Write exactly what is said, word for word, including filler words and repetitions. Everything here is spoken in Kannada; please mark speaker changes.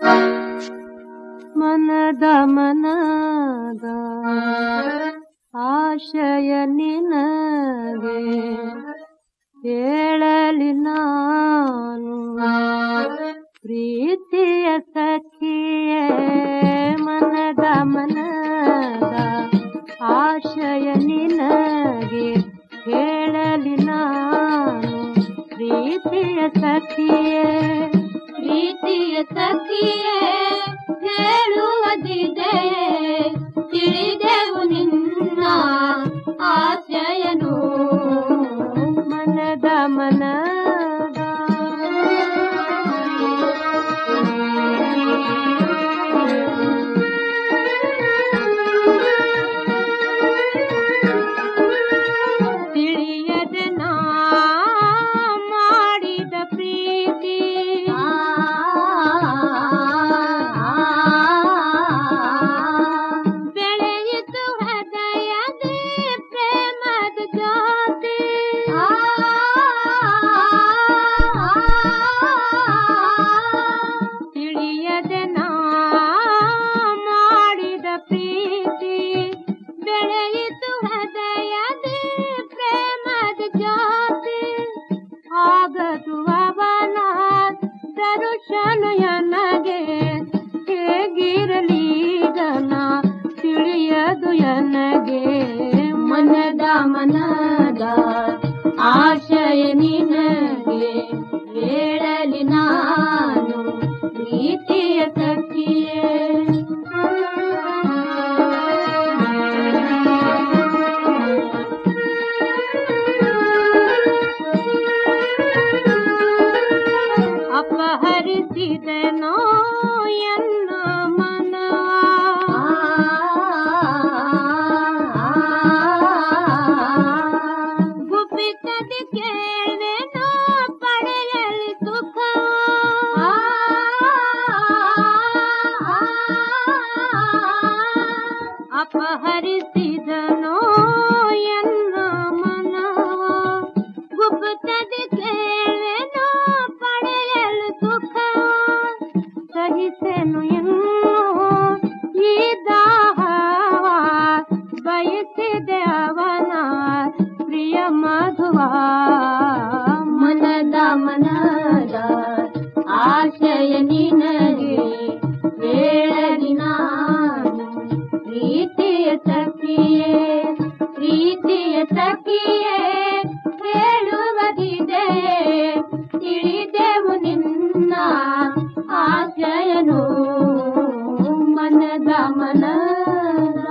Speaker 1: ಮನದ ಮನದ ಆಶಯ ನಿನಗೆ ಹೇಳಲಿ ನಾನು ಪ್ರೀತಿಯ ಸಖಿಯೇ. ಮನದ ಮನದ ಆಶಯ ನಿನಗೆ ಹೇಳಲಿ ನಾನು ಪ್ರೀತಿಯ ಸಖಿಯೇ.
Speaker 2: ಪ್ರೀತಿಯ ಸಖಿಯೇ ಹೇಳುವುದಿದೆ, ತಿಳಿದೆವು ನಿನ್ನ ಆಶಯನು.
Speaker 1: ಮನದ ಮನದ
Speaker 2: ತಿಳಿಯದೆ ನಾ ಮಾಡಿದ ಪ್ರೀತಿ ಬೆಳೆಯಿತು ಹೃದಯದಿ ಪ್ರೇಮದ ಜ್ಯೋತಿ. ತಿಳಿಯದೆ ನಾ ಮಾಡಿದ ಪ್ರೀತಿ ಬೆಳೆಯಿತು ಹೃದಯದಿ ಪ್ರೇಮದ ಜ್ಯೋತಿ. ಆಗದು ಅವನ ದರುಶನ ನನಗೆ ಹೇಗಿರಲಿ ಜನ ತಿಳಿಯದು ನನಗೆ. ಮನದ ಮನದ ಆಶಯ ನಿನಗೆ ಹೇಳಲಿ ನಾನು ಪ್ರೀತಿಯ ಸಖಿಯೇ. ಅಪಹರಿಸಿದನೋ ಎನ್ನ ಮನ ಗುಪ್ಪಿತದಿ ಕೇಳೆನೋ ಪಡೆಯಲಿ ಸುಖ. ಅಪಹರಿಸಿದನೋ ಎನ್ನ ಮನ ಗುಪ್ಪಿತದಿ ಕೇಳೆನೋ ಪಡೆಯಲು ಸುಖ. ಸಹಿಸೆನು ಇನ್ನೂ ಈ ದಾಹವ ಬಯಸಿದೆ ಅವನ ಪ್ರಿಯ ಮಧುವ. ಮನದ ಮನದ ಆಶಯ ನಿನಗೆ ಹೇಳಲಿ ನಾನು ಪ್ರೀತಿಯ ಸಖಿಯೇ. ಪ್ರೀತಿಯ ಸಖಿಯೇ ಹೇಳುವುದಿದೆ, ತಿಳಿದೆವು ನಿನ್ನ ಆಶಯನು. ಮನದ ಮನದ